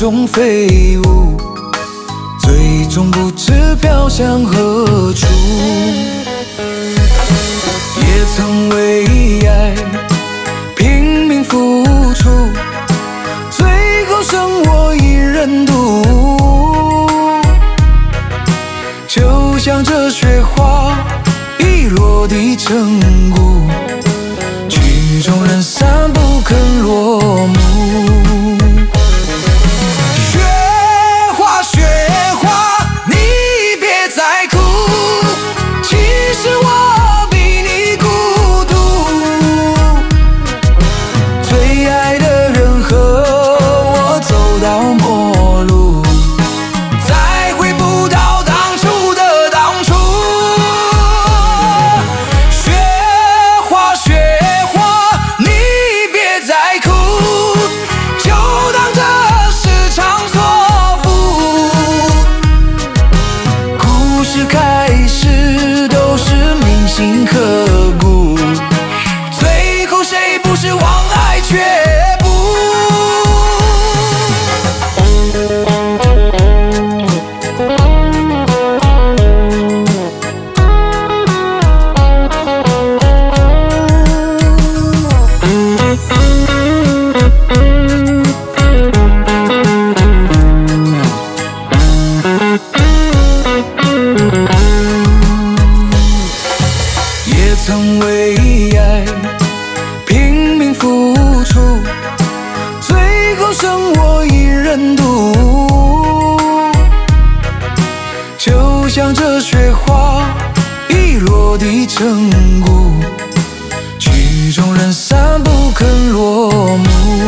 中飞舞，最终不知飘向何处。也曾为爱拼命付出，最后剩我一人独。就像这雪花已落地成骨，曲终人散不肯落幕。雪花雪花，你别再哭，其实我比你孤独。最爱的人和我走到末路，再回不到当初的当初。雪花雪花，你别再哭，就当这是场错付。故事开始都是铭心刻骨，最后谁不是忘爱却步。也曾为爱拼命付出，最后剩我一人独。就像这雪花已落地成骨，曲终人散不肯落幕。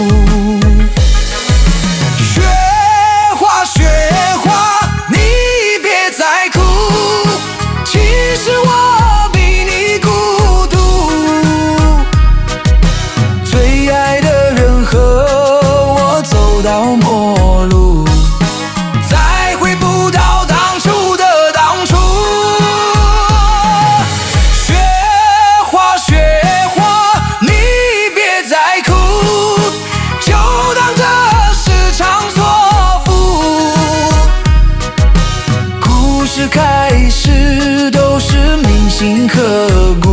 雪花雪花，你别再哭，其实我比你孤独。最爱的人和我走到末路，再回不到当初的当初。雪花雪花，你别再哭，就当这是场错付。故事开始都是铭心刻骨，